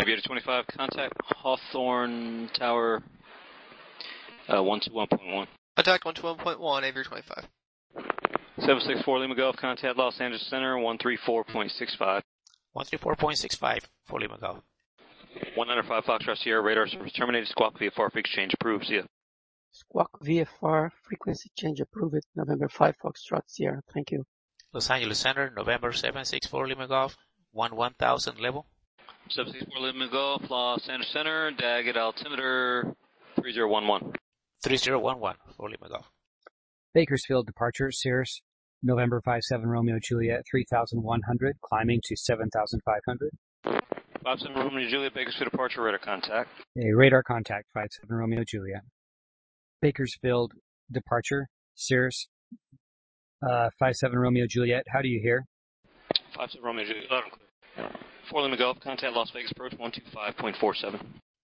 Aviator 25, contact Hawthorne Tower 121.1. Contact 121.1, Aviator 25. 764 Lima Gulf, contact Los Angeles Center 134.65. 134.65 for Lima Gulf. 195 Foxtrot Sierra, radar service terminated, squawk VFR frequency change approved, see ya. Squawk VFR frequency change approved, November 5 Foxtrot Sierra, thank you. Los Angeles Center, November 764 Lima Gulf, 1000 level. 764 Lima Gulf, Los Angeles Center, DAG at altimeter 3011. 3011 for Lima Gulf. Bakersfield departure, Cirrus, November 57 Romeo Juliet, 3100, climbing to 7500. 57 Romeo Juliet, Bakersfield departure, radar contact. A radar contact, 57 Romeo Juliet. Bakersfield departure, Cirrus, 57 Romeo Juliet, how do you hear? 57 Romeo Juliet, loud and clear. 4 Lima Gulf, contact Las Vegas approach 125.47.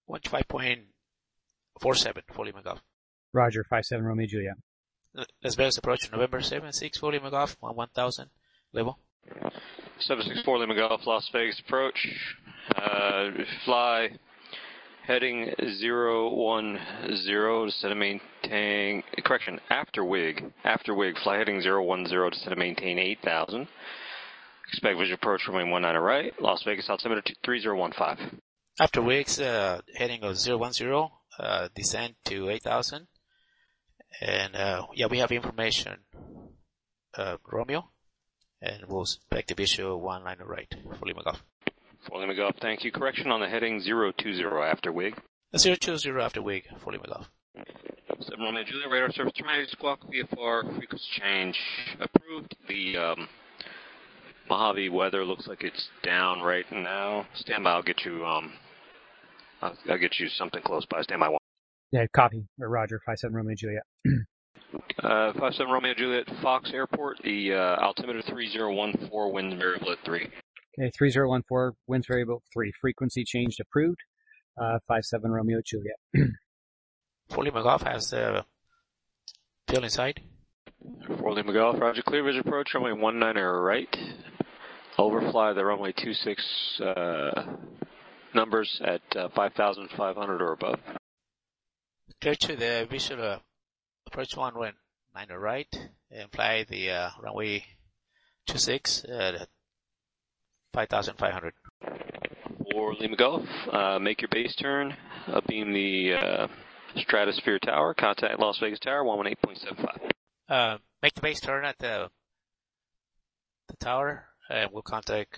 125.47 for Lima Gulf. Roger, 57 Romeo Juliet. Las Vegas approach, November 764 Lima Gulf, 1000 level. 764 Lima Gulf, Las Vegas approach, fly heading 010 to maintain, after WIG, fly heading 010 to maintain 8,000. Expect visual approach runway 19 right, Las Vegas altimeter 3015. After WIG's heading of 010, descend to 8,000. And we have information, Romeo, and we'll expect the visual 19 right for Lima Gulf. For Lima Gulf, thank you. Correction on the heading 020 after WIG. 020 after WIG for Lima Gulf. 7 Romeo Juliet, radar service terminated, squawk VFR frequency change approved. The Mojave weather looks like it's down right now. Stand by, I'll get you something close by. Stand by 1. Yeah, copy. Or Roger, 57 Romeo Juliet. 57 Romeo Juliet, Fox Airport, the altimeter 3014, wind variable at 3. Okay, 3014, winds variable 3. Frequency changed approved. 57 Romeo Juliet. For Lima Gulf has the field inside. For Lima Gulf, Roger, clear visual approach, runway 19 right. Overfly the runway 26 numbers at 5,500 or above. Clear to the visual approach 19 right, and fly the runway 26 at 5,500. For Lima Gulf, make your base turn, beam the Stratosphere Tower, contact Las Vegas Tower 118.75. Make the base turn at the tower, and we'll contact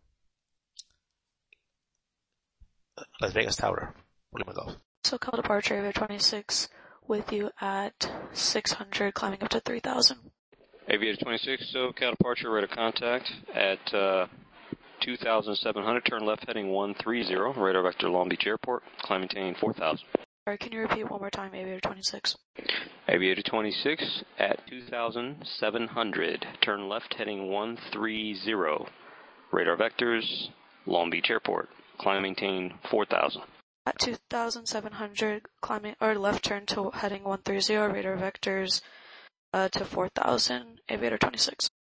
Las Vegas Tower, Lima Gulf. SoCal departure, Aviator 26, with you at 600, climbing up to 3,000. Aviator 26, SoCal departure, radar contact at 2,700, turn left heading 130, radar vector Long Beach Airport, climb maintain 4,000. Alright, can you repeat one more time, Aviator 26? Aviator 26 at 2,700, turn left heading 130, radar vectors Long Beach Airport, climb maintain 4,000. At 2,700, climbing, or left turn to heading 130, radar vectors to 4,000, Aviator 26.